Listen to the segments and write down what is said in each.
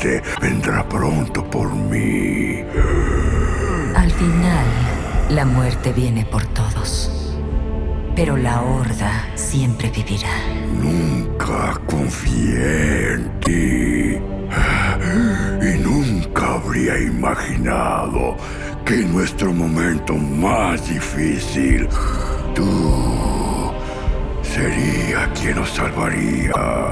muerte vendrá pronto por mí. Al final, la muerte viene por todos. Pero la Horda siempre vivirá. Nunca confié en ti. Y nunca habría imaginado que en nuestro momento más difícil, tú sería quien nos salvaría.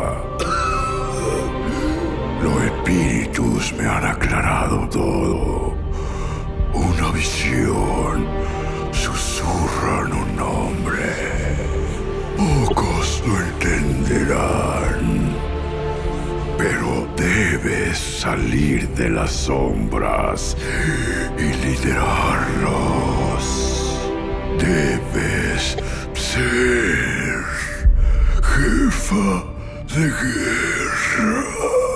Los espíritus me han aclarado todo. Una visión susurra un nombre. Pocos lo entenderán. Pero debes salir de las sombras y liderarlos. Debes ser jefa de guerra.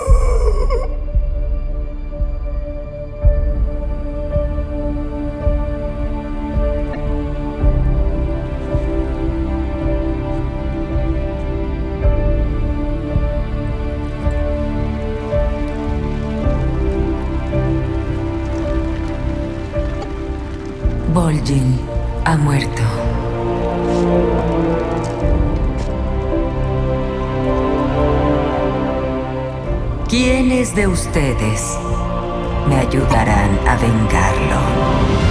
Vol'jin ha muerto. ¿Quiénes de ustedes me ayudarán a vengarlo?